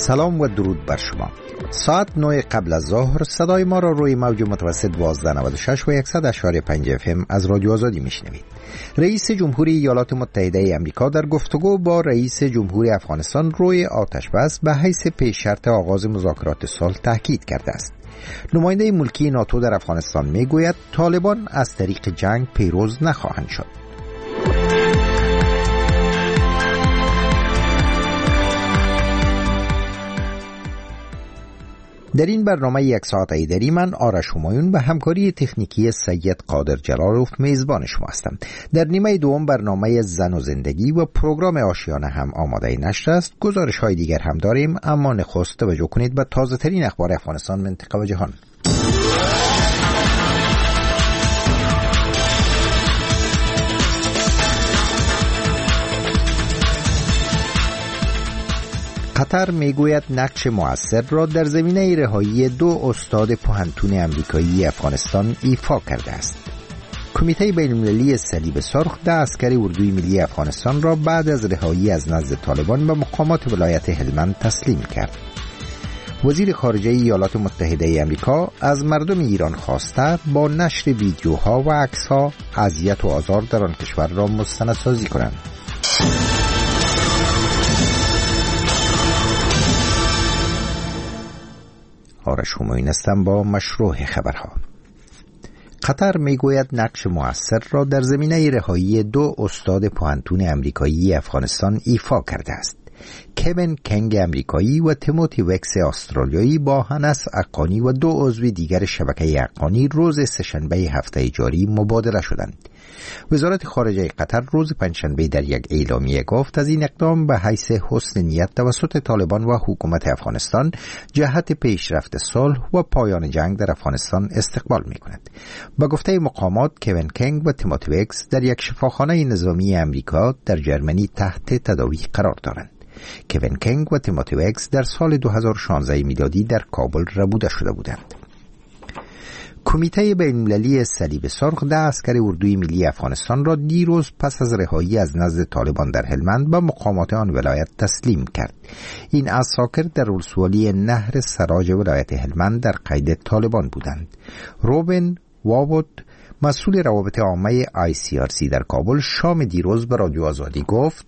سلام و درود بر شما. ساعت 9 قبل از ظهر صدای ما را روی موج متوسط 1296 و 100.5 FM از رادیو آزادی میشنوید. رئیس جمهوری ایالات متحده آمریکا در گفتگو با رئیس جمهوری افغانستان روی آتش بس به حیث پیش شرط آغاز مذاکرات صلح تاکید کرده است. نماینده ملکی ناتو در افغانستان میگوید طالبان از طریق جنگ پیروز نخواهند شد. در این برنامه یک ساعته دری من آرش همایون به همکاری تکنیکی سید قادر جلالوف میزبان شما هستم. در نیمه دوم برنامه زن و زندگی و پروگرام آشیانه هم آماده نشر است. گزارش های دیگر هم داریم، اما نخست توجه کنید به تازه ترین اخبار افغانستان، منطقه و جهان. قطر میگوید نقش مؤثر را در زمینه رهایی 2 استاد پوهنتون آمریکایی افغانستان ایفا کرده است. کمیته بین‌المللی صلیب سرخ 10 عسکر اردوی ملی افغانستان را بعد از رهایی از نزد طالبان به مقامات ولایت هلمند تسلیم کرد. وزیر خارجه ایالات متحده آمریکا از مردم ایران خواسته با نشر ویدیوها و عکس‌ها اذیت و آزار در آن کشور را مستندسازی کنند. آرش همایون هستم با مشروع خبرها. قطر میگوید نقش مؤثر را در زمینه رهایی 2 استاد پوهنتون آمریکایی افغانستان ایفا کرده است. کوین کنگ آمریکایی و تیموتی وکس استرالیایی با هنس اقانی و 2 عضو دیگر شبکه اقانی روز سه‌شنبه هفته جاری مبادله شدند. وزارت خارجه قطر روز پنجشنبه در یک اعلامیه گفت از این اقدام به حیث حسن نیت توسط طالبان و حکومت افغانستان جهت پیشرفت صلح و پایان جنگ در افغانستان استقبال می‌کند. با گفته مقامات کوین کنگ و تیموتی وکس در یک شفاخانه نظامی آمریکا در جرمنی تحت تداوی قرار دارند. کوین کنگ و تیموتی وکس در سال 2016 میلادی در کابل ربوده شده بودند. کمیته بین‌المللی صلیب سرخ 10 عسکر اردوی ملی افغانستان را دیروز پس از رهایی از نزد طالبان در هلمند به مقامات آن ولایت تسلیم کرد. این عساکر در ولسوالی نهر سراج ولایت هلمند در قید طالبان بودند. روبن وابود مسئول روابط عامه ICRC در کابل شام دیروز به رادیو آزادی گفت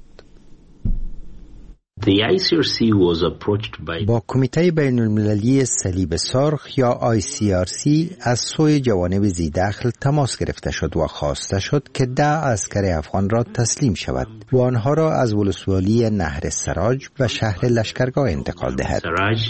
با کمیته بین‌المللی صلیب سرخ یا ICRC از سوی جوانب ذی‌دخل تماس گرفته شد و خواسته شد که 10 عسکر افغان را تسلیم شود و آنها را از ولسوالی نهر سراج و شهر لشکرگاه انتقال دهد.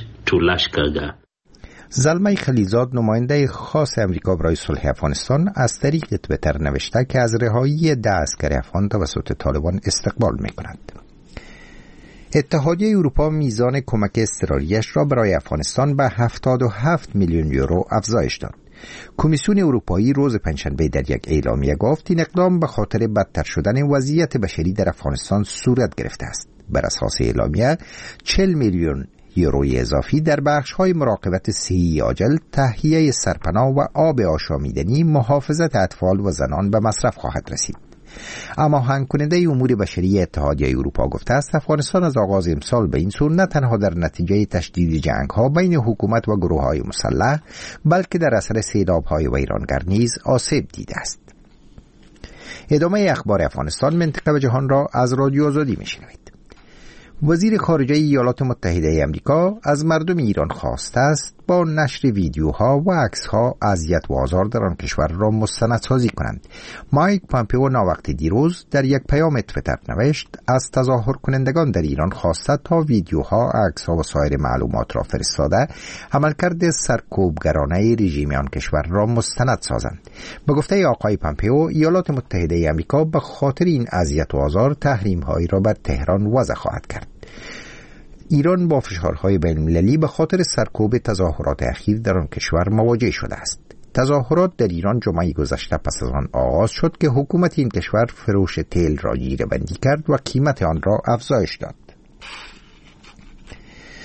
زلمه خلیزاد نماینده خاص امریکا برای صلح افغانستان از طریق توییتر نوشته که از رهایی 10 عسکر افغان توسط طالبان استقبال می‌کند. اتحادیه اروپا میزان کمک اضطراریش را برای افغانستان به 77 میلیون یورو افزایش داد. کمیسیون اروپایی روز پنجشنبه در یک اعلامیه گفت این اقدام به خاطر بدتر شدن وضعیت بشری در افغانستان صورت گرفته است. بر اساس اعلامیه 40 میلیون یوروی اضافی در بخش‌های مراقبت صحی عاجل، تهیه سرپناه و آب آشامیدنی، محافظت اطفال و زنان به مصرف خواهد رسید. اما هنگ کننده امور بشری اتحادیه اروپا گفته است افغانستان از آغاز امسال به این سو نه تنها در نتیجه تشدید جنگ‌ها بین حکومت و گروه‌های مسلح بلکه در اثر سیلاب‌های ویرانگر نیز آسیب دیده است. ادامه اخبار افغانستان، منطقه و جهان را از رادیو آزادی میشنوید. وزیر خارجه ایالات متحده آمریکا از مردم ایران خواسته است با نشر ویدیوها و عکس‌ها اذیت و آزار در آن کشور را مستندسازی کنند. مایک پامپئو ناوقت دیروز در یک پیام توییتر نوشت از تظاهر کنندگان در ایران خواسته تا ویدیوها، عکس‌ها و سایر معلومات را فرستاده عملکرد سرکوبگرانه رژیم آن کشور را مستند سازند. به گفته آقای پامپئو ایالات متحده آمریکا به خاطر این اذیت و آزار تحریم‌هایی را بر تهران وضع خواهد کرد. ایران با فشارهای بین‌المللی به خاطر سرکوب تظاهرات اخیر در آن کشور مواجه شده است. تظاهرات در ایران جمعه گذشته پس از آن آغاز شد که حکومت این کشور فروش تیل را جیره‌بندی کرد و قیمت آن را افزایش داد.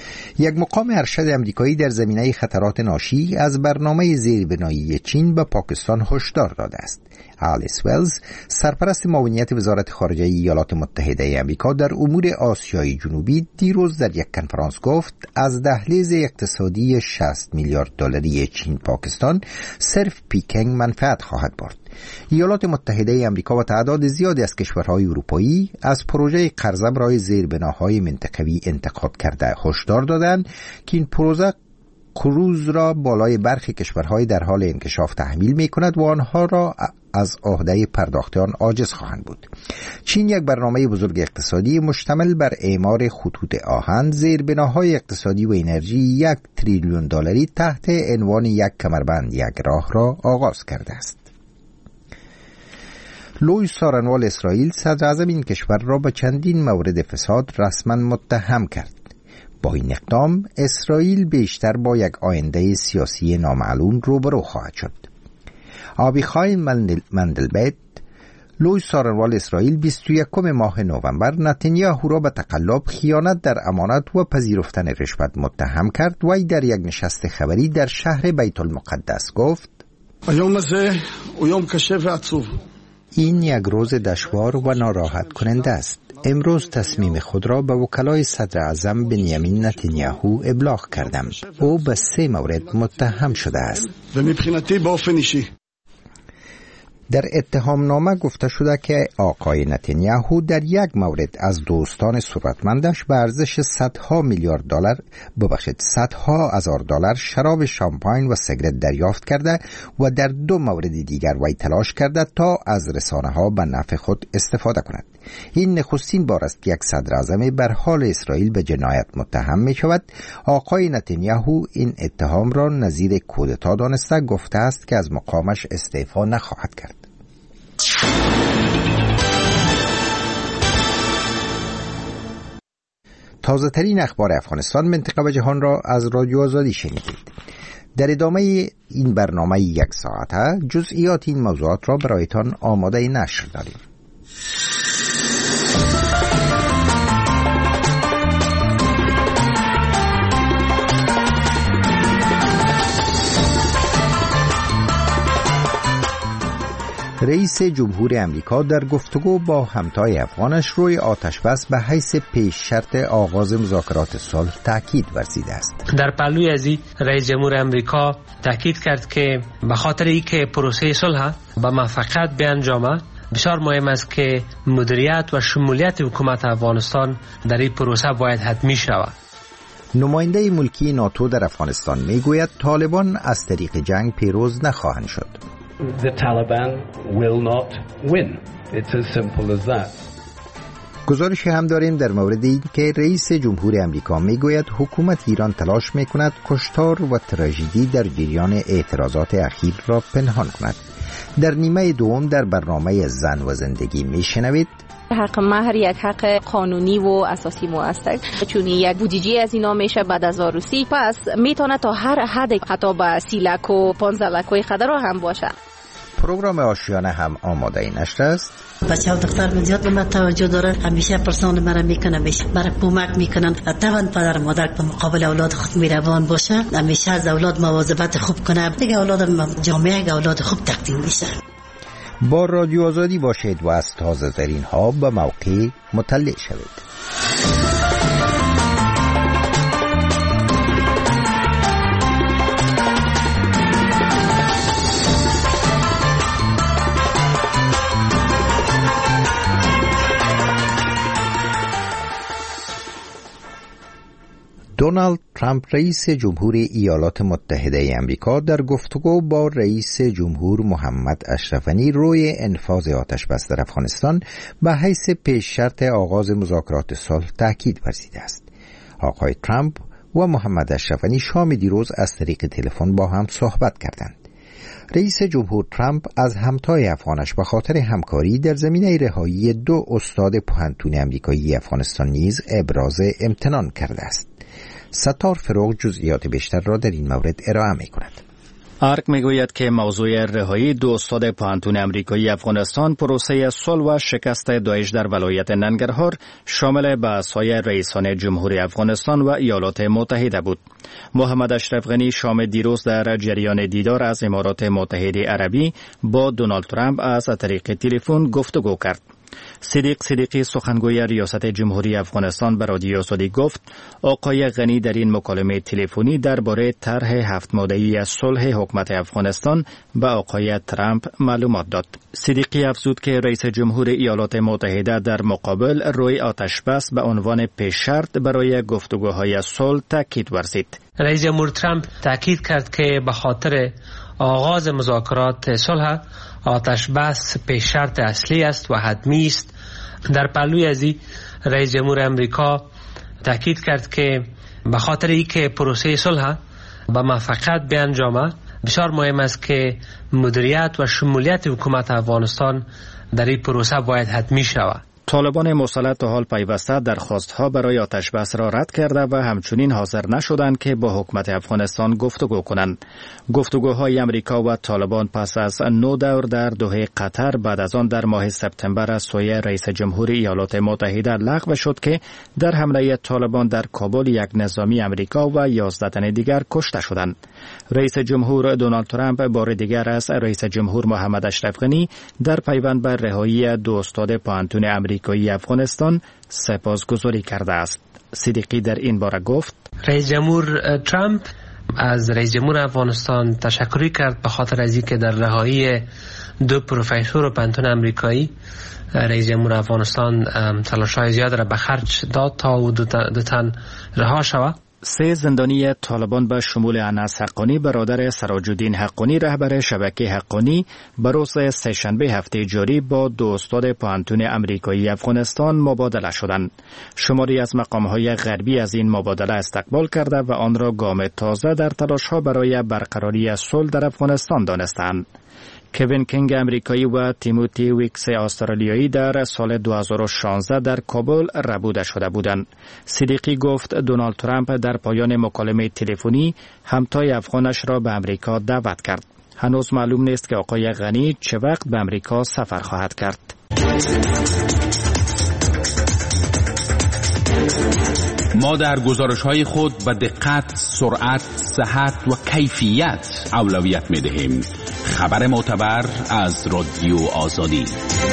یک مقام ارشد امریکایی در زمینه خطرات ناشی از برنامه زیربنایی چین به پاکستان هشدار داده است. آلیس ولز، سرپرست معاونیت وزارت خارجه ایالات متحده آمریکا در امور آسیای جنوبی، دیروز در یک کنفرانس گفت از دهلیز اقتصادی 60 میلیارد دلاری چین پاکستان صرف پیکنگ منفعت خواهد برد. ایالات متحده آمریکا و تعداد زیادی از کشورهای اروپایی از پروژه قرضه برای زیربناهای منطقوی انتقاد کرده هشدار دادند که این پروژه کروز را بالای برخی کشورهای در حال انکشاف تحمیل می کند و آنها را از عهده پرداخت آن عاجز خواهند بود. چین یک برنامه بزرگ اقتصادی مشتمل بر اعمار خطوط آهن، زیربناهای اقتصادی و انرژی 1 تریلیون دلاری تحت عنوان یک کمربند یک راه را آغاز کرده است. لوی سارنوال اسرائیل صدر اعظم این کشور را به چندین مورد فساد رسما متهم کرد. با این اقدام اسرائیل بیشتر با یک آینده سیاسی نامعلوم روبرو خواهد شد. آبیخای مندلبیت، لوی سارنوال اسرائیل 21 ماه نوامبر نتانیاهو را به تقلب، خیانت در امانت و پذیرفتن رشوت متهم کرد. وی در یک نشست خبری در شهر بیت المقدس گفت: این یک روز دشوار و ناراحت کننده است. امروز تصمیم خود را به وکلای صدر اعظم بنیامین نتانیاهو ابلاغ کردم. او به 3 مورد متهم شده است. در اتهام نامه گفته شده که آقای نتانیاهو در یک مورد از دوستان ثروتمندش به ارزش صدها هزار دلار شراب شامپاین و سیگرت دریافت کرده و در 2 مورد دیگر وی تلاش کرده تا از رسانه‌ها به نفع خود استفاده کند. این نخستین بار است که یک صدر اعظم بر حال اسرائیل به جنایت متهم می شود. آقای نتانیاهو این اتهام را نظیر کودتا دانسته گفته است که از مقامش استعفا نخواهد کرد. تازه ترین اخبار افغانستان، منطقه و جهان را از رادیو آزادی شنیدید. در ادامه این برنامه 1 ساعته جزئیات این موضوعات را برایتان آماده نشر داریم. رئیس جمهور امریکا در گفتگو با همتای افغانش روی آتشبس به حیث پیش شرط آغاز مذاکرات صلح تاکید ورزیده است. در پهلوی ازی رئیس جمهور امریکا تاکید کرد که به خاطر اینکه پروسه صلح به موفقیت بیانجامه، بسیار مهم است که مدیریت و شمولیت حکومت افغانستان در این پروسه باید حتمی شود. نماینده ملکی ناتو در افغانستان میگوید طالبان از طریق جنگ پیروز نخواهند شد. The Taliban will not win. It's as simple as that. گزارش هم داریم در مورد این که رئیس جمهور امریکا میگوید حکومت ایران تلاش میکند کشتار و تراژدی در جریان اعتراضات اخیر را پنهان کند. در نیمه دوم در برنامه زن و زندگی میشنوید حق مهر یک حق قانونی و اساسی مو است، چون یک بودجه از اینا میشه بعد از عروسی، پس میتونه تا هر حد حتی به 30 لک و 15 لک خدر هم باشه. پروگرام آشیانه هم آماده نشده است. بچه‌ها دختر من زیاد به من توجه دارن، همیشه پرسان مرا میکنن، برای کمک میکنن. طبعا پدر مادر به مقابل اولاد خود مهربان باشه، همیشه از اولاد مواظبت خوب کنه، دیگه اولاد جامعه اولاد خوب تقدیم میشه. با رادیو آزادی باشید و از تازه ترین ها به موقع مطلع شوید. دونالد ترامپ رئیس جمهور ایالات متحده آمریکا در گفتگو با رئیس جمهور محمد اشرف غنی روی انفاذ آتشبس در افغانستان به حیث پیش شرط آغاز مذاکرات صلح تاکید ورزیده است. آقای ترامپ و محمد اشرف غنی شام دیروز از طریق تلفن با هم صحبت کردند. رئیس جمهور ترامپ از همتای افغانش به خاطر همکاری در زمینه رهایی 2 استاد پوهنتون آمریکایی افغانستان نیز ابراز امتنان کرده است. ستار فروغ جزئیات بیشتر را در این مورد ارائه می کند. آرک میگوید که موضوع رهایی دو استاد پوهنتون آمریکایی افغانستان پروسه صلح و شکست داعش در ولایت ننگرهار شامل بحث‌های رئیسان جمهوری افغانستان و ایالات متحده بود. محمد اشرف غنی شام دیروز در جریان دیدار از امارات متحده عربی با دونالد ترامپ از طریق تلفن گفتگو کرد. صدیقی سخنگوی ریاست جمهوری افغانستان به رادیو آزادی گفت آقای غنی در این مکالمه تلفنی درباره طرح 7 ماده‌ای از صلح حکومت افغانستان به آقای ترامپ معلومات داد. صدیقی افزود که رئیس جمهور ایالات متحده در مقابل روی آتش بس به عنوان پیش شرط برای گفتگوهای صلح تاکید ورزید. رئیس جمهور ترامپ تاکید کرد که به خاطر آغاز مذاکرات صلح آتش بس پیش شرط اصلی است و حتمی است. در پهلوی ازی رئیس جمهور امریکا تاکید کرد که به خاطر اینکه پروسه صلح به موفقیت بیانجامد بسیار مهم است که مدیریت و شمولیت حکومت افغانستان در این پروسه باید حتمی شود. طالبان مسلط تا حال پیوسته درخواست‌ها برای آتش بس را رد کرده و همچنین حاضر نشدند که با حکومت افغانستان گفتگو کنند. گفتگوهای امریکا و طالبان پس از 9 دور در دوحه قطر بعد از آن در ماه سپتامبر از سوی رئیس جمهور ایالات متحده لغو شد که در حمله طالبان در کابل یک نظامی امریکا و 11 تن دیگر کشته شدند. رئیس جمهور دونالد ترامپ بار دیگر از رئیس جمهور محمد اشرف غنی در پیوند بر رهایی دو استاد پوهنتون آمریکایی افغانستان سپاسگزاری کرده است. صدیقی در این باره گفت رئیس جمهور ترامپ از رئیس جمهور افغانستان تشکر کرد به خاطر از اینکه در رهایی دو پروفسور پوهنتون آمریکایی رئیس جمهور افغانستان تلاش‌های زیاد را به خرج داد تا او دو تن رها شود. 3 زندانی طالبان به شمول انس حقانی برادر سراج الدین حقانی رهبر شبکه حقانی به روز سه‌شنبه هفته جاری با دو استاد پوهنتون آمریکایی افغانستان مبادله شدند. شماری از مقام‌های غربی از این مبادله استقبال کرده و آن را گام تازه در تلاش‌ها برای برقراری صلح در افغانستان دانستند. کوین کینگ امریکایی و تیموتی ویکس استرالیایی در سال 2016 در کابل ربوده شده بودند. صدیقی گفت دونالد ترامپ در پایان مکالمه تلفنی همتای افغانش را به امریکا دعوت کرد. هنوز معلوم نیست که آقای غنی چه وقت به امریکا سفر خواهد کرد. ما در گزارش‌های خود به دقت، سرعت، صحت و کیفیت اولویت می‌دهیم. خبر معتبر از رادیو آزادی.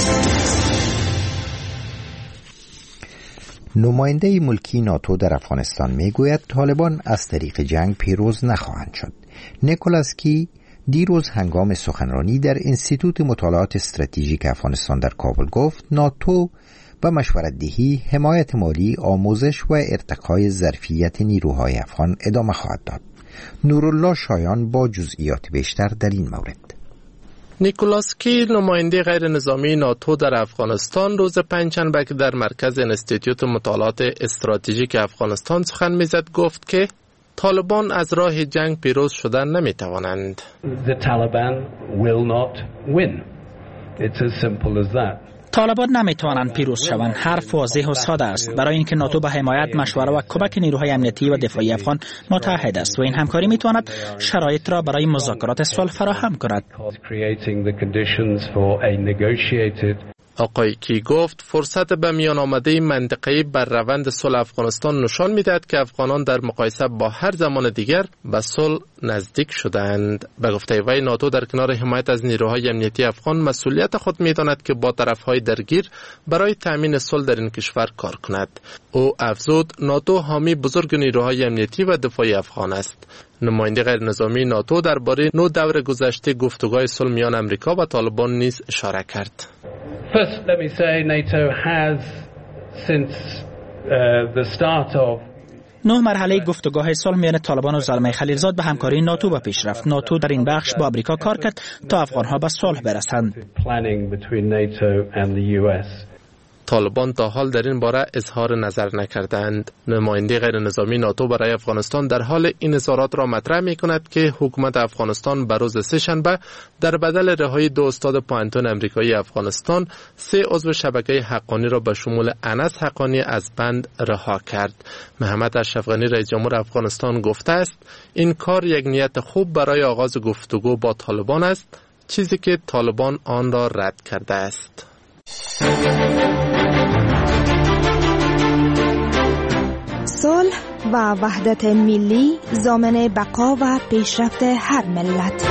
نماینده ملکی ناتو در افغانستان میگوید طالبان از طریق جنگ پیروز نخواهند شد. نیکولاس کی دیروز هنگام سخنرانی در انستیتوت مطالعات استراتژیک افغانستان در کابل گفت ناتو با مشورت دهی، حمایت مالی، آموزش و ارتقای ظرفیت نیروهای افغان ادامه خواهد داد. نورالله شایان با جزئیات بیشتر در این مورد. نیکولاس کی نماینده غیر نظامی ناتو در افغانستان روز پنجشنبه که در مرکز انستیتوت مطالعات استراتژیک افغانستان سخن میزد گفت که طالبان از راه جنگ پیروز شدن نمیتوانند. The Taliban will not win. It's as simple as that. طالبان نمیتوانند پیروز شوند. حرف واضح و ساده است. برای اینکه ناتو به حمایت، مشوره و کمک نیروهای امنیتی و دفاعی افغان متحد است و این همکاری میتواند شرایط را برای مذاکرات صلح فراهم کند. آقای کی گفت فرصت به میان آمده منطقه‌ای بر روند صلح افغانستان نشان می‌دهد که افغانان در مقایسه با هر زمان دیگر به صلح نزدیک شدند. به گفته وی ناتو در کنار حمایت از نیروهای امنیتی افغان مسئولیت خود می‌داند که با طرف‌های درگیر برای تأمین صلح در این کشور کار کند. او افزود ناتو حامی بزرگ نیروهای امنیتی و دفاعی افغان است. نماینده غیر نظامی ناتو درباره 9 دور گذشته گفتگوهای صلح میان امریکا و طالبان نیز اشاره کرد. First, let me say NATO has since the start of 9 مرحله گفتگوهای صلح میان طالبان و زلمه خلیلزاد به همکاری ناتو به پیش رفت. ناتو در این بخش با آمریکا کار کرد تا افغانها به صلح برسند. طالبان تا حال در این باره اظهار نظر نکردند. نماینده غیر نظامی ناتو برای افغانستان در حال این اظهارات را مطرح می کند که حکومت افغانستان به روز سه‌شنبه در بدل رهایی 2 استاد پوهنتون امریکایی افغانستان 3 عضو شبکه حقانی را به شمول انس حقانی از بند رها کرد. محمد اشرف غنی رئیس جمهور افغانستان گفته است این کار یک نیت خوب برای آغاز گفتگو با طالبان است، چیزی که طالبان آن را رد کرده است. صلح و وحدت ملی ضامن بقا و پیشرفت هر ملت.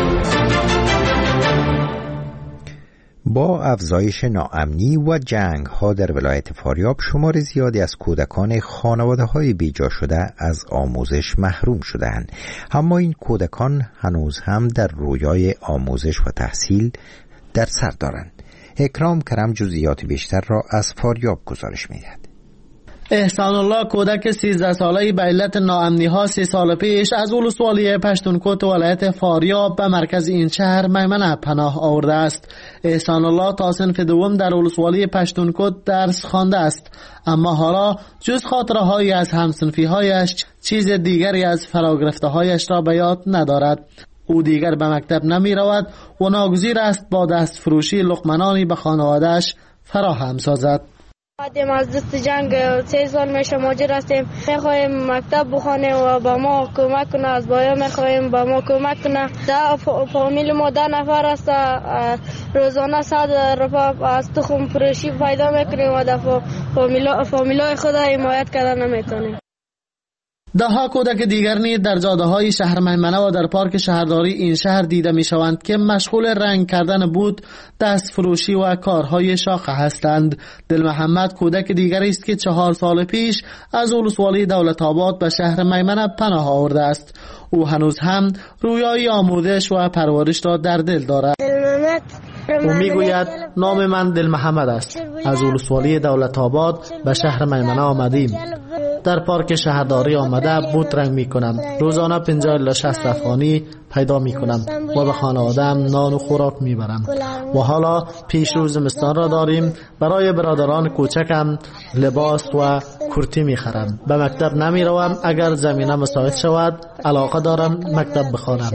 با افزایش ناامنی و جنگ ها در ولایت فاریاب شمار زیادی از کودکان خانواده های بیجا شده از آموزش محروم شدند، اما این کودکان هنوز هم در رویای آموزش و تحصیل در سر دارند. اکرام کرم جزئیات بیشتر را از فاریاب گزارش می‌دهد. احسان الله کودک 13 ساله‌ای به علت ناامنی‌ها 3 سال پیش از ولسوالی پشتونکوت ولایت فاریاب به مرکز این شهر میمنه پناه آورده است. احسان الله تا صنف دوم در ولسوالی پشتونکوت درس خوانده است، اما حالا جز خاطره‌هایی از همصنفی‌هایش چیز دیگری از فراگرفته‌هایش را به یاد ندارد. او دیگر به مکتب نمی رود و ناگزیر است با دست فروشی لقمه‌نانی به خانواده‌اش فراهم سازد. بعدیم از دست جنگ 3 سال میشه مهاجر هستیم. میخوایم مکتب بخوانیم و با ما کمک کنه، از بایا میخوایم با ما کمک کنه. فامیل ما 10 نفر است، روزانه 100 روپیه از تخم فروشی پیدا میکنیم و در فامیلای خود حمایت کردن نمیتونیم. دهها کودک دیگر نیز در جاده‌های شهر میمنه و در پارک شهرداری این شهر دیده می‌شوند که مشغول رنگ کردن بود، دست فروشی و کارهای شاقه هستند. دل محمد کودک دیگری است که 4 سال پیش از ولسوالی دولت آباد به شهر میمنه پناه آورده است. او هنوز هم رویای آموزش و پرورش را در دل دارد. او میگوید نام من دل محمد است. از ولسوالی دولت آباد به شهر میمنه آمدیم. در پارک شهرداری آمده بود رنگ می کنم. روزانه 50 الی 60 افغانی پیدا می کنم و به خانواده‌ام نان و خوراک می برم. و حالا پیش روز زمستان را داریم. برای برادران کوچکم لباس و کرتی می خرم. به مکتب نمی روم. اگر زمینه مساعد شود علاقه دارم مکتب بخوانم.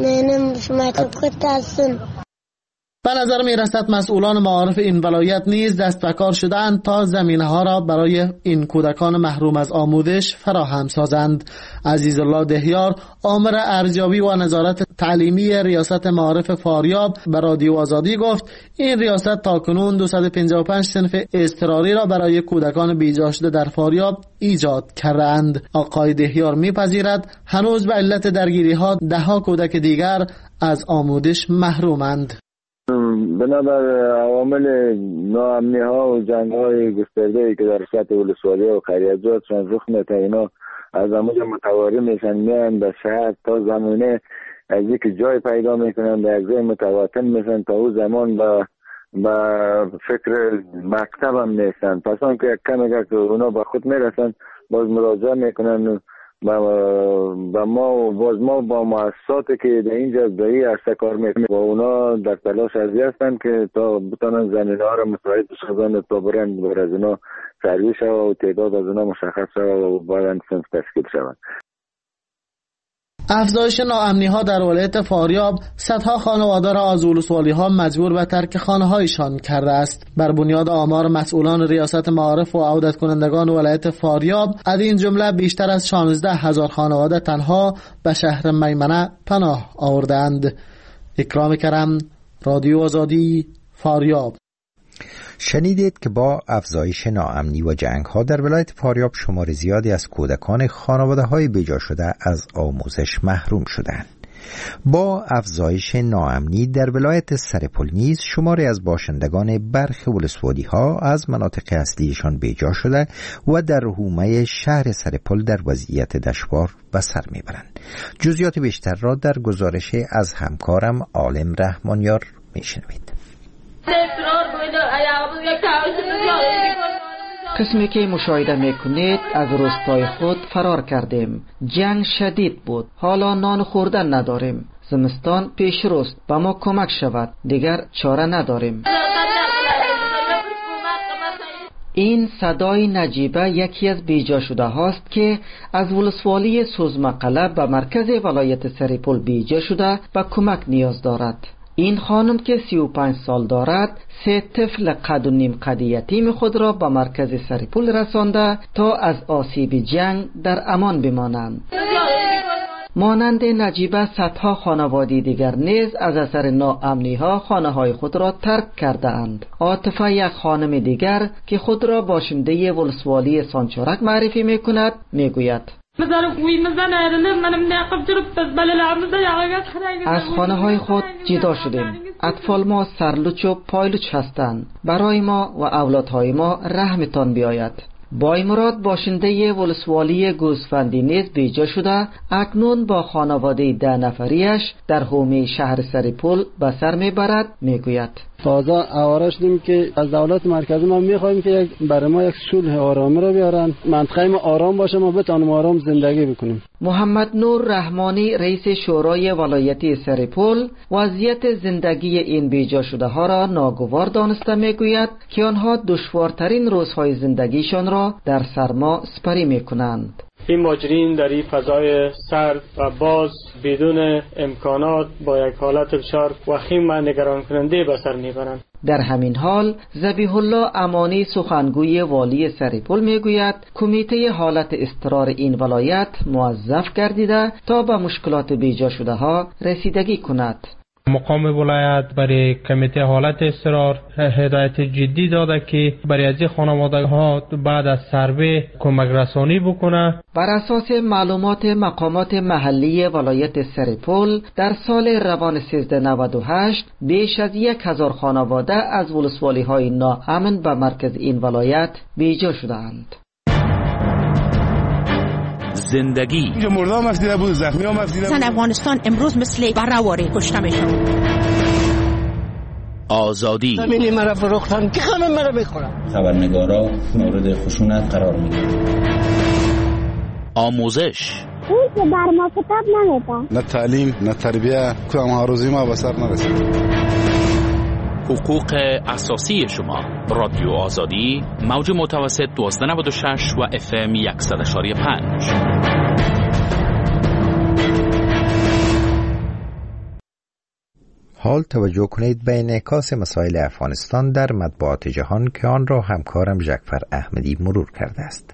به نظر می رسد مسئولان معارف این ولایت نیز دست به کار شدند تا زمینه ها را برای این کودکان محروم از آموزش فراهم سازند. عزیز الله دهیار آمر ارزیابی و نظارت تعلیمی ریاست معارف فاریاب به رادیو آزادی گفت این ریاست تاکنون 255 صنف اضطراری را برای کودکان بیجا شده در فاریاب ایجاد کردند. آقای دهیار میپذیرد هنوز به علت درگیری ها 10 کودک دیگر از آموزش محرومند. بنابر عوامل ناامنی ها و جنگ های گسترده که در سطح ولسوالی و قریه‌جات رخ میده، اینا از همونجا متواری میشن، میان به شهر تا زمانه از یک جای پیدا میکنن، در یک جای متوطن میشن، تا او زمان با فکر مکتب هم نیستن. پس آن که یک کم اگر که اونا با خود میرسن باز مراجعه میکنن با ما و باز ما با مؤسساتی که در اینجا دایی هسته کار میکنیم و اونا در تلاش هستن که تا بتانن زمینه ها را مساعد بسازن تا برن بر از اونا سرویس شود و تعداد از اونا مشخص شود و باید صنف تشکیل شود. افزایش ناامنی ها در ولایت فاریاب صدها خانواده را از ولسوالی ها مجبور به ترک خانه هایشان کرده است. بر بنیاد آمار مسئولان ریاست معارف و عودت کنندگان ولایت فاریاب از این جمله بیشتر از 16,000 خانواده تنها به شهر میمنه پناه آوردند. اکرام کرم، رادیو آزادی، فاریاب. شنیدید که با افزایش ناامنی و جنگ ها در ولایت فاریاب شمار زیادی از کودکان خانواده های بیجا شده از آموزش محروم شدند. با افزایش ناامنی در ولایت سرپل نیز شماری از باشندگان برخی ولسوالی ها از مناطق اصلیشان بیجا شده و در حومه شهر سرپل در وضعیت دشوار به سر میبرند. جزئیات بیشتر را در گزارش از همکارم عالم رحمانیار میشنوید. قسمی که مشاهده میکنید از روستای خود فرار کردیم. جنگ شدید بود. حالا نان خوردن نداریم. زمستان پیش روست. به ما کمک شود. دیگر چاره نداریم. این صدای نجیبه یکی از بیجا شده هاست که از ولسوالی سوزمقله به مرکز ولایت سریپول بیجا شده و کمک نیاز دارد. این خانم که 35 سال دارد 3 طفل قد و نیم قد یتیم خود را به مرکز سریپول رسانده تا از آسیب جنگ در امان بمانند. مانند نجیبه صدها خانواده دیگر نیز از اثر ناامنی ها خانه های خود را ترک کرده اند. عاطفه یک خانم دیگر که خود را باشنده ولسوالی سانچورک معرفی می کند می گوید از خانه های خود جدا شدیم. اطفال ما سرلوچ و پایلوچ هستند. برای ما و اولادهای ما رحمتان بیاید. بای مراد باشنده ولسوالی گوسفندی نیز بیجا شده اکنون با خانواده 10 نفریش در حومه شهر سریپول به سر میبرد. میگوید تازه آواره شدیم که از دولت مرکزی ما میخوایم که برای ما یک صلح آرامی را بیارن، منطقه ما آرام باشه، ما بتونیم آرام زندگی بکنیم. محمد نور رحمانی رئیس شورای ولایتی سریپول وضعیت زندگی این بیجا شده ها را ناگوار دانسته میگوید که آنها دشوارترین روزهای زندگیشان را در سرما سپری میکنند. این ماجرین در این فضای سرد و باز بدون امکانات با یک حالت بسیار وخیم و نگران کننده به سر میبرند. در همین حال ذبیح الله امانی سخنگوی والی سریپول میگوید کمیته حالت اضطرار این ولایت موظف گردیده تا به مشکلات بیجا شده ها رسیدگی کند. مقام ولایت برای کمیته حالت اضطرار هدایت جدی داده که برای از خانواده ها بعد از سروی کمک رسانی بکنه. بر اساس معلومات مقامات محلی ولایت سریپول در سال روان 1398 بیش از 1000 خانواده از ولسوالی های ناامن به مرکز این ولایت بیجا شدند. زندگی مردم مفدیده بود، زخمی ها مفدیده بود. افغانستان امروز مثل برآوری کشته میشن. آزادی زمینی مرا فروختن که همه مرا میخورن. خبرنگارا مورد خشونت قرار میگیرن. آموزش اون که بر ما کتاب نمیدن. نه تعلیم نه تربیه کدام هاروزی ما به سر نرسید. حقوق اساسی شما. رادیو آزادی موج متوسط 1296 و FM 100.5. حال توجه کنید به انعکاس مسائل افغانستان در مطبوعات جهان که آن را همکارم جعفر احمدی مرور کرده است.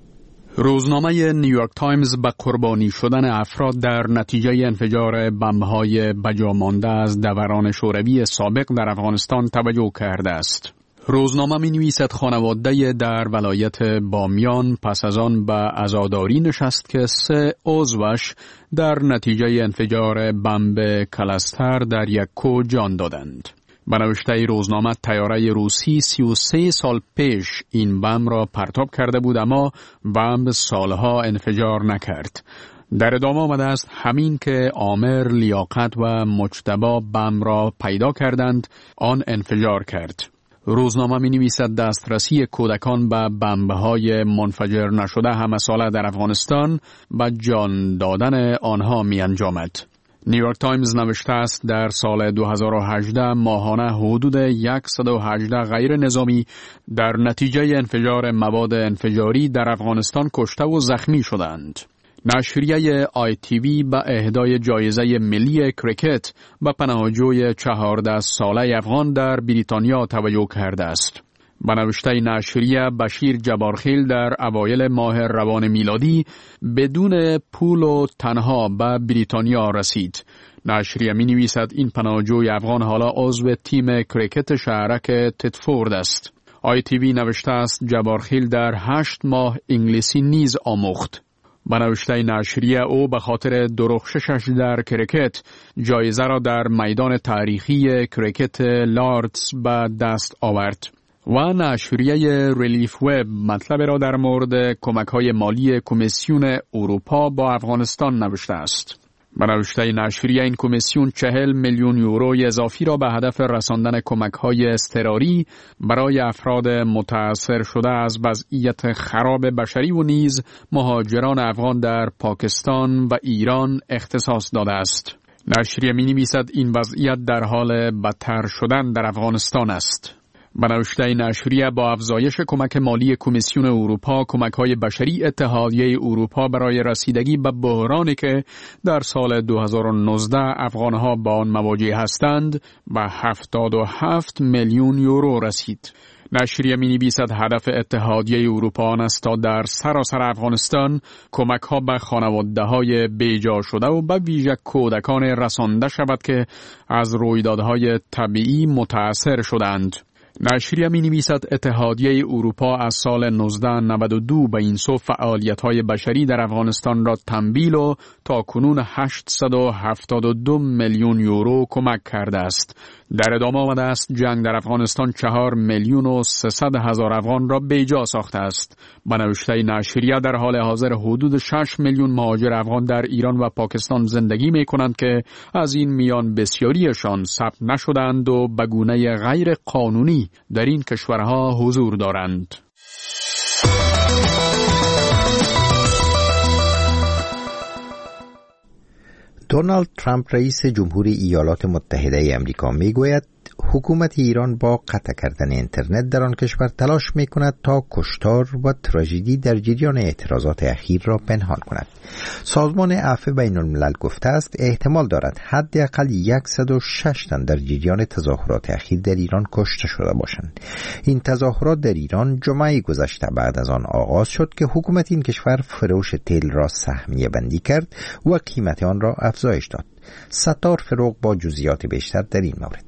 روزنامه نیویورک تایمز به قربانی شدن افراد در نتیجه انفجار بمب‌های بجامانده از دوران شوروی سابق در افغانستان توجه کرده است. روزنامه می‌نویسد خانواده در ولایت بامیان پس از آن به عزاداری نشست که 3 عضوش در نتیجه انفجار بمب کلستر در یک کوه جان دادند. به نوشته روزنامه طیاره روسی 33 سال پیش این بمب را پرتاب کرده بود اما بمب سالها انفجار نکرد. در ادامه آمده است همین که عامر، لیاقت و مجتبی بمب را پیدا کردند آن انفجار کرد. روزنامه می نویسد دسترسی کودکان به بمب‌های منفجر نشده همساله در افغانستان به جان دادن آنها می انجامد. نیویورک تایمز نوشته است در سال 2018 ماهانه حدود 118 غیر نظامی در نتیجه انفجار مواد انفجاری در افغانستان کشته و زخمی شدند. نشریه ITV به اهدای جایزه ملی کریکت به پناهجوی 14 ساله افغان در بریتانیا توجه کرده است. به نوشته نشریه بشیر جبارخیل در اوایل ماه روان میلادی بدون پول و تنها به بریتانیا رسید. نشریه می نویسد این پناهجوی افغان حالا عضو تیم کریکت شهرک تدفورد است. ITV نوشته است جبارخیل در 8 ماه انگلیسی نیز آموخت. به نوشته نشریه او به خاطر درخششش در کریکت جایزه را در میدان تاریخی کریکت لاردز به دست آورد. و نشریه ریلیف وب مطلب را در مورد کمک‌های مالی کمیسیون اروپا با افغانستان نوشته است. به نوشته نشریه این کمیسیون 40 میلیون یورو اضافی را به هدف رساندن کمک‌های اضطراری برای افراد متاثر شده از وضعیت خراب بشری و نیز مهاجران افغان در پاکستان و ایران اختصاص داده است. نشریه می‌نویسد این وضعیت در حال بدتر شدن در افغانستان است. به نوشته نشریه با افزایش کمک مالی کمیسیون اروپا، کمک‌های بشری اتحادیه اروپا برای رسیدگی به بحرانی که در سال 2019 افغان‌ها با آن مواجه هستند به 77 میلیون یورو رسید. نشریه می‌نویسد هدف اتحادیه اروپا آن است تا در سراسر افغانستان کمک‌ها به خانواده‌های بیجا شده و به ویژه کودکان رسانده شود که از رویدادهای طبیعی متأثر شدند. نشریه می‌نویسد اتحادیه اروپا از سال 1992 به این سو فعالیت‌های بشری در افغانستان را تمویل و تا کنون 872 میلیون یورو کمک کرده است. در ادامه آمده است جنگ در افغانستان 4 میلیون و 300 هزار افغان را بیجا ساخته است. به نوشته نشریه در حال حاضر حدود 6 میلیون مهاجر افغان در ایران و پاکستان زندگی می‌کنند که از این میان بسیاریشان ثبت نشدند و به گونه غیر قانونی در این کشورها حضور دارند. دونالد ترامپ رئیس جمهوری ایالات متحده امریکا میگوید حکومت ایران با قطع کردن اینترنت در آن کشور تلاش میکند تا کشتار و تراژدی در جریان اعتراضات اخیر را پنهان کند. سازمان عفو بین الملل گفته است احتمال دارد حداقل 106 تن در جریان تظاهرات اخیر در ایران کشته شده باشند. این تظاهرات در ایران جمعه گذشته بعد از آن آغاز شد که حکومت این کشور فروش تیل را سهمیه بندی کرد و قیمت آن را افزایش داد. ستار فروغ با جزئیات بیشتر در این مورد.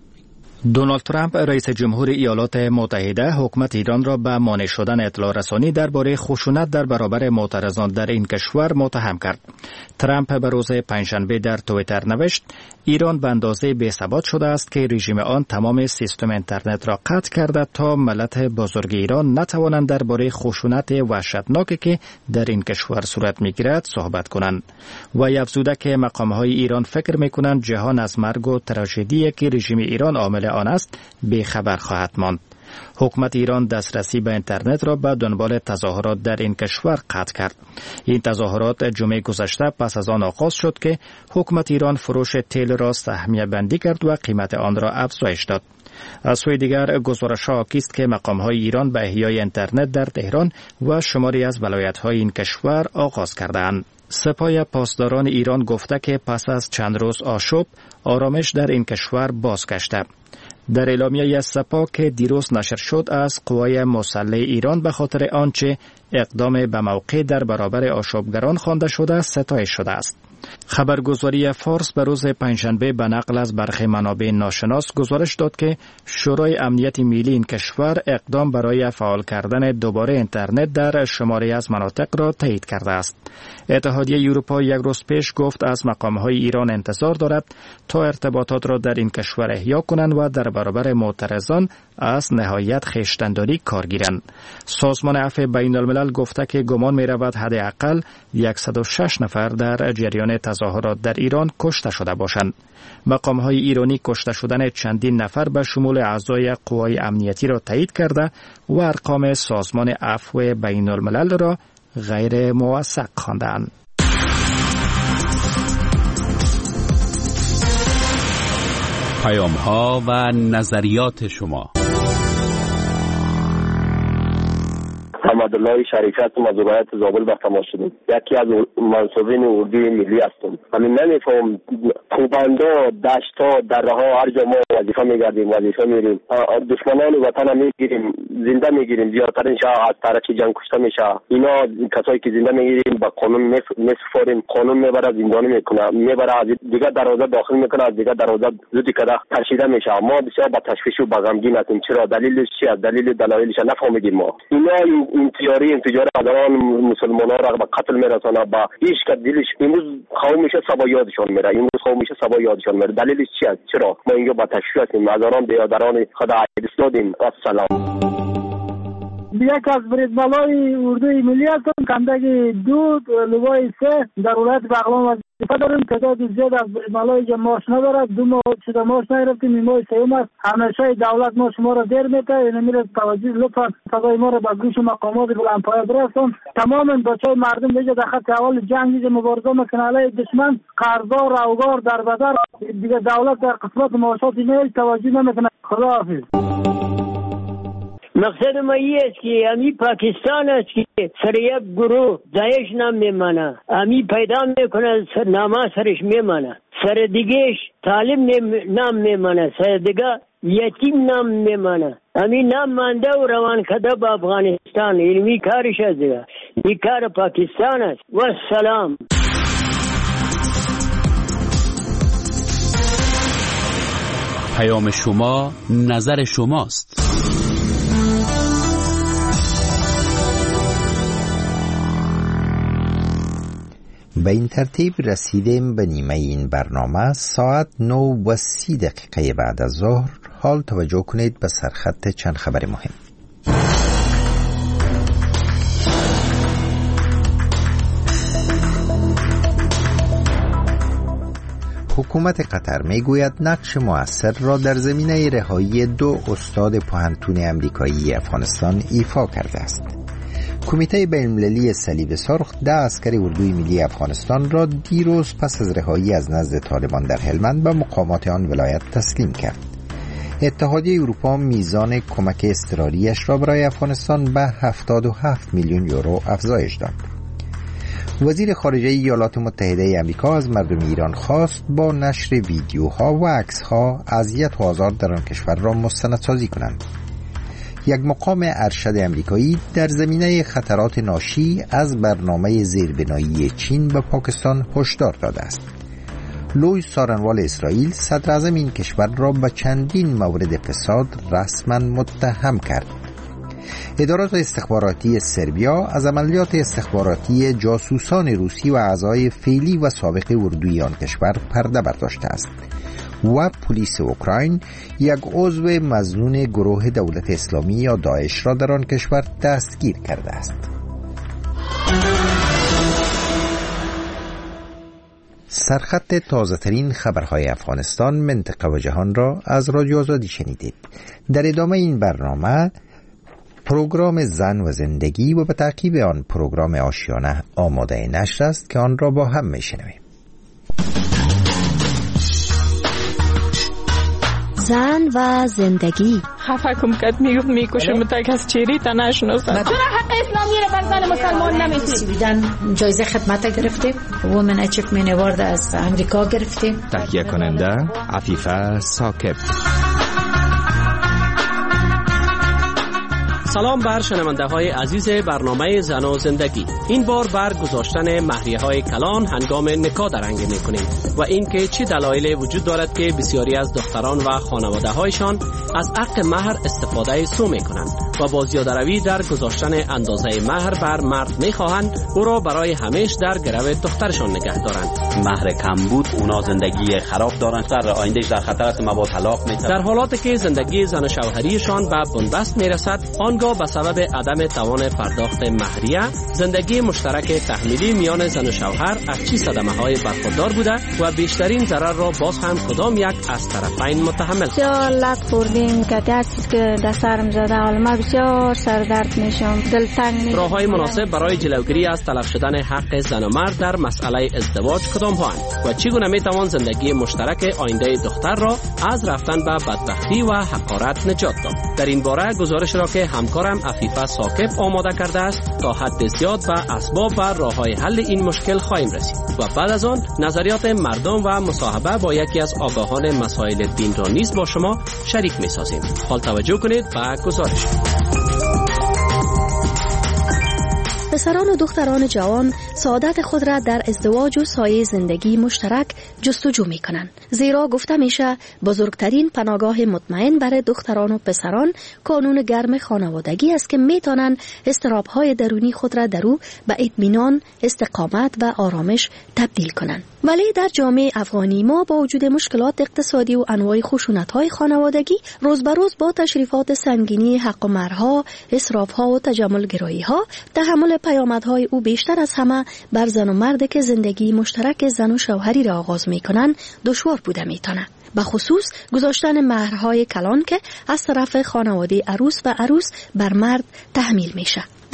دونالد ترامپ رئیس جمهور ایالات متحده حکومت ایران را به مانع شدن اطلاع رسانی درباره خشونت در برابر معترضان در این کشور متهم کرد. ترامپ به روز پنجشنبه در توییتر نوشت ایران به اندازه بی‌ثبات شده است که رژیم آن تمام سیستم اینترنت را قطع کرده تا ملت بزرگ ایران نتوانند درباره خشونت وحشتناکی که در این کشور صورت می‌گیرد صحبت کنند. و افزوده که مقام‌های ایران فکر می‌کنند جهان از مرگ و تراژدی که رژیم ایران عامل آن است بی‌خبر خواهد ماند. حکومت ایران دسترسی به اینترنت را به دنبال تظاهرات در این کشور قطع کرد. این تظاهرات جمعه گذشته پس از آن آغاز شد که حکومت ایران فروش تیل را سهمیه بندی کرد و قیمت آن را افزایش داد. از سوی دیگر گزارش‌ها حاکی است که مقام‌های ایران به احیای اینترنت در تهران و شماری از ولایت‌های این کشور آغاز کردند. سپاه پاسداران ایران گفته که پس از چند روز آشوب آرامش در این کشور بازگشته. در اعلامیه از سپاه که دیروز نشر شد از قوای مسلح ایران به خاطر آنچه اقدام به موقع در برابر آشوبگران خوانده شده ستایش شده است. خبرگزاری فارس به روز پنجشنبه به نقل از برخی منابع ناشناس گزارش داد که شورای امنیت ملی این کشور اقدام برای فعال کردن دوباره اینترنت در شماری از مناطق را تایید کرده است. اتحادیه اروپا یک روز پیش گفت از مقام‌های ایران انتظار دارد تا ارتباطات را در این کشور احیا کنند و در برابر معترضان از نهایت خویشتن‌داری کار گیرند. سازمان عفو بین الملل گفته که گمان می‌رود حداقل 106 نفر در جریان تظاهرات در ایران کشته شده باشند. مقام‌های ایرانی کشته شدن چندین نفر به شمول اعضای قوای امنیتی را تایید کرده و ارقام سازمان عفو بین الملل را غیر موثق خواندند. پیام‌ها و نظریات شما. محمدالله شریفت از ولایت زابل به تماس شدیم. یکی از منصوبین اردوی ملی هستم. همین نمیفهم کوبندا، دشتا، دره‌ها هر جا ما وظیفه میگردیم، وظیفه میریم. دشمنان وطن میگیریم، زنده میگیریم. زیادترین شاه از طرف جنگ کشته میشه. اینا کسایی که زنده میگیریم با قانون میسپاریم، قانون میبره زندانی میکنه، میبره از دیگه دروازه داخل میکنه، از دیگه دروازه زودی کده ترشیده میشه. ما بسیار با تشویش و با غمگین هستیم. چرا؟ دلیلش چیه؟ دلایلش نفهمیدیم ما. اینا این تجاری آدمان مسلمانان را به قتل میرسانه، با هیچ که دلش امروز قومش سبا یادشان میره، امروز قومش سبا یادشان میره. دلیلش چیه؟ چرا؟ ما اینجا با تشویش هستیم. هزاران برادران خدا عید دادیم. السلام. یک از بریدبالای اردوی ملی هستم. کندگی 2 لوای 3 در ولایت بغلان وظیفه داریم. تعداد زیاد از بریدبالایی که ماش ندارد. 2 ماه شده ماش نگرفتیم. این ماه سوم است. همیشه دولت ما شما را دیر میته. این میره توجه لطفا صدای ما را به گوش مقامات بلندپایه برسون. تمام بچهای مردم دیگه در خط اول جنگ دیگه مبارزه میکنه علیه دشمن. قرضدار روگار در بدر دیگه دولت در قسمت معاشات اینا توجه نمیکنه. خداحافظ. مقصد ما این است که امی پاکستان است که سر یک گروه داعش نام میمانه، امی پیدا میکنه نامه سرش میمانه، سر دیگهش طالب نام میمانه، سر دیگه یتیم نام میمانه. امی نام مانده و روان کده با افغانستان. علمی کارش است دیگه، این کار پاکستان است. و سلام. پیام شما نظر شماست. به این ترتیب رسیدیم به نیمه این برنامه. ساعت 9:30 بعد از ظهر. حال توجه کنید به سرخط چند خبر مهم. حکومت قطر میگوید نقش مؤثر را در زمینه رهایی 2 استاد پوهنتون امریکایی افغانستان ایفا کرده است. کمیته بین‌المللی صلیب سرخ 10 عسکر اردوی ملی افغانستان را دیروز پس از رهایی از نزد طالبان در هلمند به مقامات آن ولایت تسلیم کرد. اتحادیه اروپا میزان کمک اضطراریش را برای افغانستان به 77 میلیون یورو افزایش داد. وزیر خارجه ایالات متحده آمریکا از مردم ایران خواست با نشر ویدیوها و عکس‌ها اذیت و آزار در آن کشور را مستندسازی کنند. یک مقام ارشد آمریکایی در زمینه خطرات ناشی از برنامه زیربنایی چین به پاکستان هشدار داده است. لوی سارنوال اسرائیل صدر اعظم این کشور را به چندین مورد فساد رسما متهم کرد. ادارات استخباراتی سربیا از عملیات استخباراتی جاسوسان روسی و اعضای فعلی و سابق اردوی آن کشور پرده برداشته است و پلیس اوکراین یک عضو مظنون گروه دولت اسلامی یا داعش را در آن کشور دستگیر کرده است. سرخط تازه ترین خبرهای افغانستان، منطقه و جهان را از رادیو آزادی شنیدید. در ادامه این برنامه پروگرام زن و زندگی و به تعقیب آن پروگرام آشیانه آماده نشر است که آن را با هم میشنویم. زن و زندگی. خفه کم کد میکشم تا کس چیری تا نشناسد. چرا حق اسلامی رو بر زن مسلمان نمیدی؟ سویدن جایزه خدمت گرفتیم. وومن اچیومنت اوارد از امریکا گرفتیم. تهیه کننده عفیفه ثاقب. سلام بر شنونده های عزیز برنامه زن و زندگی. این بار بر گذاشتن مهریه های کلان هنگام نکاح درنگ میکنیم و اینکه چه دلایلی وجود دارد که بسیاری از دختران و خانواده هایشان از حق مهر استفاده سو میکنند و با زیاده روی در گذاشتن اندازه مهر بر مرد میخواهند او را برای همیشه در گرو دخترشان نگه دارند. مهر کم بود اونا زندگی خراب دارند، در آیندهش در خطر است، ما با طلاق میترسند. در حالاتی که زندگی زن و شوهریشان به بنبست میرسد، آنگاه به سبب عدم توان پرداخت مهریه زندگی مشترک تحمیلی میان زن و شوهر از چه صدمه‌های برخوردار بوده و بیشترین ضرر را باز هم کدام یک از طرفین متحمل؟ بسیار لط خوردیم که هر چیز که در سرم زده حالا بسیار سردرد میشم، دلتنگ میشم. راه‌های مناسب برای جلوگیری از تلف شدن حق زن و مرد در مسئله ازدواج کدام هاند و چگونه میتوان زندگی مشترک آینده دختر را از رفتن به بدبختی و حقارت نجات داد؟ در این باره گزارش را که همکارم عفیفه ثاقب آماده کرده است تا حد زیاد به اسباب و راه‌های حل این مشکل خواهیم رسید و بعد از آن نظریات مردم و مصاحبه با یکی از آگاهان مسائل دین را نیز با شما شریک می‌سازیم. حال توجه کنید به گزارش. پسران و دختران جوان سعادت خود را در ازدواج و سایه زندگی مشترک جستجو می کنند. زیرا گفته میشه بزرگترین پناهگاه مطمئن برای دختران و پسران کانون گرم خانوادگی است که می توانند اضطراب‌های درونی خود را در او به اطمینان، استقامت و آرامش تبدیل کنند. ولی در جامعه افغانی ما با وجود مشکلات اقتصادی و انواع خشونت‌های خانوادگی روز به روز با تشریفات سنگینی حق و مهرها، اسراف‌ها و تجمل‌گرایی‌ها تحمل پیامدهای او بیشتر از همه بر زن و مرد که زندگی مشترک زن و شوهری را آغاز می‌کنند دشوار بوده می‌تونه. به خصوص گذاشتن مهرهای کلان که از طرف خانواده عروس و عروس بر مرد تحمیل میشه.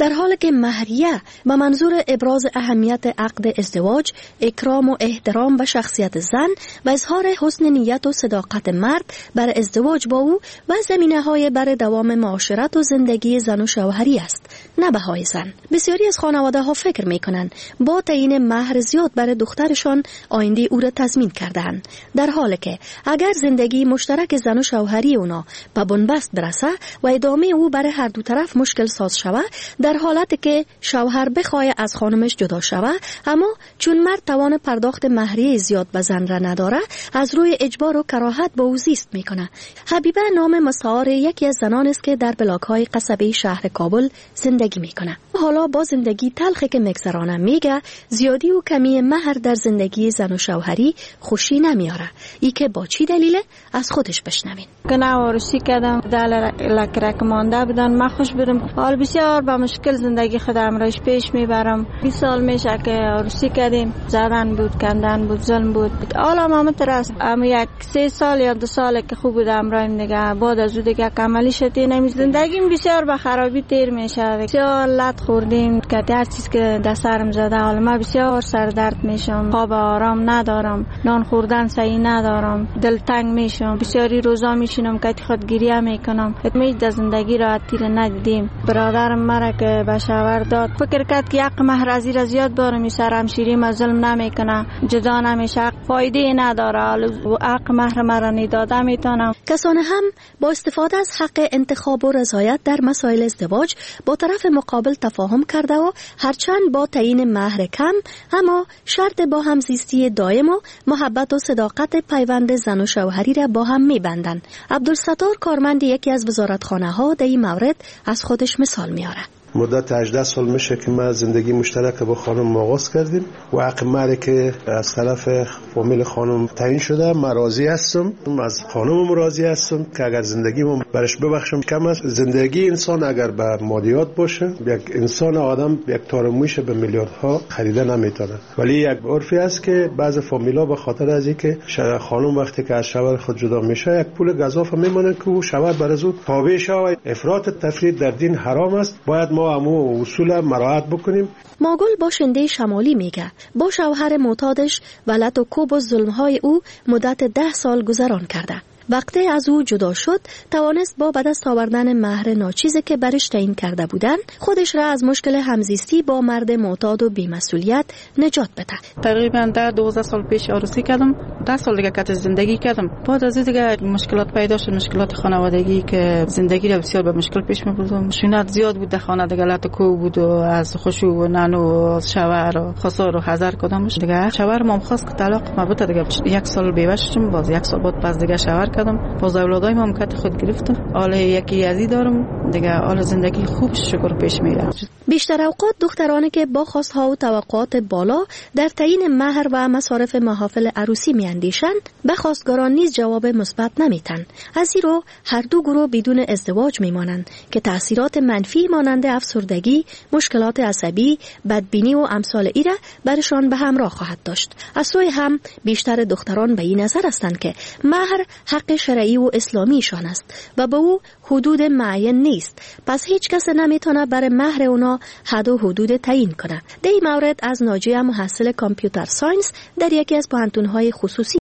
در حالی که مهریه به منظور ابراز اهمیت عقد ازدواج، اکرام و احترام به شخصیت زن و اظهار حسن نیت و صداقت مرد بر ازدواج با او و زمینه‌های بر دوام معاشرت و زندگی زن و شوهری است، نه بهای زن. بسیاری از خانواده‌ها فکر می‌کنند با تعیین مهر زیاد بر دخترشان آینده او را تضمین کرده‌اند، در حالی که اگر زندگی مشترک زن و شوهری اونا به بنبست برسه و ادامه او بر هر دو طرف مشکل ساز شود، در حالتی که شوهر بخواه از خانمش جدا شود، اما چون مرد توان پرداخت مهریه زیاد به زن را نداره، از روی اجبار و کراهت با او زیست میکنه. حبیبه نام مستعار یکی از زنان است که در بلاک‌های قصبه شهر کابل زندگی میکنه. حالا با زندگی تلخی که میگذرانه میگه زیادی و کمی مهر در زندگی زن و شوهری خوشی نمیاره. ای که با چی دلیله؟ از خودش بشنوین. کنه ورشی کردم دل لکرک مانده بودن، من خوش برم حال بسیار با مشکل زندگی خودم راش پیش میبرم. 20 سال میشه که ورشی کردیم، زدن بود، کندن بود، ظلم بود. حالا ما مترس اما یک 3 سال یا 2 سال که خوب بودم رایم دیگه، بعد از اون دیگه کاملی شدی نمی زندگیم بسیار به خرابی تیر میشه. بسیار لط خوردیم که هر چیز که دستم زده، حالا ما بسیار سر درد میشم، خواب آرام ندارم، نان خوردن صحیح ندارم، دلتنگ میشم، بسیاری روزا میشینم که خود گریه میکنم. امید زندگی را تیر ندیدیم. برادرم مرا که به شوهر داد فکر کرد که یک مهر از زیاد دارم، سرم شیریم ظلم نمیکنه، جدا نمیشه، فایده نداره، و حق مهر مرا نداده میتونم. کسان هم با استفاده از حق انتخاب و رضایت در مسائل ازدواج با طرف مقابل تفاهم کرده و هرچند با تعیین مهر کم، اما شرط با همزیستی دائم و محبت و صداقت پیوند زن و شوهری را با هم میبندند. عبدالستار کارمند یکی از وزارتخانه‌ها در این مورد از خودش مثال میاره. مدت 18 سال میشه که ما زندگی مشترک با خانم آغاز کردیم و حق مهری که از طرف فامیل خانم تعیین شده ما راضی هستم، از خانم راضی هستم که اگر زندگیمو برش ببخشم کم است. زندگی انسان اگر به مادیات باشه، یک انسان آدم یک تارمویش به میلیاردها خریده نمیتونه، ولی یک عرفی است که بعض فامیلا به خاطر از اینکه خانم وقتی که از شوهر خود جدا میشه یک پول گزاف میمونه که او شوهر برای او تابع شه. افراط تفرید در دین حرام است، باید ما همو اصول مراعات بکنیم. ماگل باشنده شمالی میگه با شوهر معتادش ولت و کوب و ظلمهای او مدت 10 سال گذران کرده. وقتی از او جدا شد توانست با به دست آوردن مهر ناچیزی که برش تعیین کرده بودن خودش را از مشکل همزیستی با مرد معتاد و بی‌مسئولیت نجات بده. تقریبا 12 سال پیش عروسی کردم، 10 سال دیگه کات زندگی کردم. بعد از دیگه مشکلات پیدا شد، مشکلات خانوادگی که زندگی را بسیار به مشکل پیش می‌بردم. خشونت زیاد بود در خانه دیگه، لط کو بود و از خشوع و نانو و شوهر و خسار و حذر کدامش دیگه. شوهر ما خواست که طلاق ما بده دیگه. 1 سال بیوه شدم، باز 1 سال بعد پس دیگه شوهر کردم. باز اولادای ما کات خود گرفتم. حالا یکی ازی دارم دیگه، حالا زندگی خوب شکر پیش میره. بیشتر اوقات دخترانی که با خواستها و توقعات بالا در تعیین مهر و مصارف محافل عروسی میاندیشند، به خواستگاران نیز جواب مثبت نمیتن. از این رو هر دو گروه بدون ازدواج میمانند که تأثیرات منفی مانند افسردگی، مشکلات عصبی، بدبینی و امثال ایره برشان به همراه خواهد داشت. از سوی هم بیشتر دختران به این نظر هستند که مهر حق شرعی و اسلامیشان است و به او حدود معین نیست، پس هیچ کس نمیتونه بر مهر اونا حد و حدود تعیین کنه. در این مورد از ناجیه محصل کامپیوتر ساینس در یکی از پوهنتون‌های خصوصی